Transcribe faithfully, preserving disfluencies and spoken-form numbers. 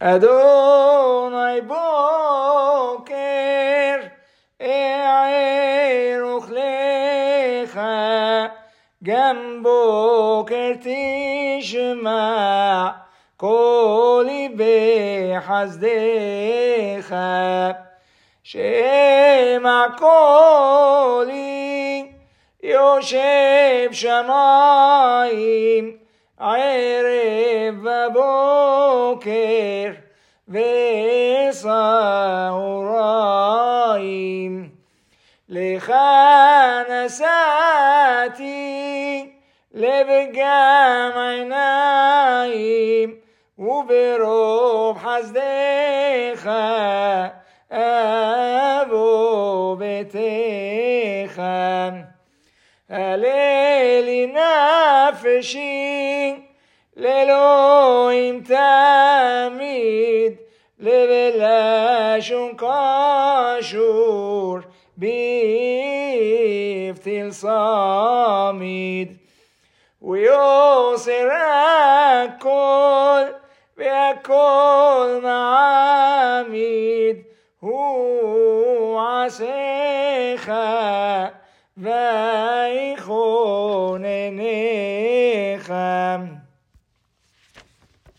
אדוני בוקר אער אוכלך, גם בוקר תשמע קולי בחסדך. שמע קולי יושב שמיים, ערב ובוקר וצהריים. לך נשאתי לב גם עיניים, וברוב חסדך אבוא ביתך. הללי נפשי לאלוהים תמיד, לב לשון קשור בבתיל סמיד. ויוסר הכל והכל מעמיד, הוא עשיך ו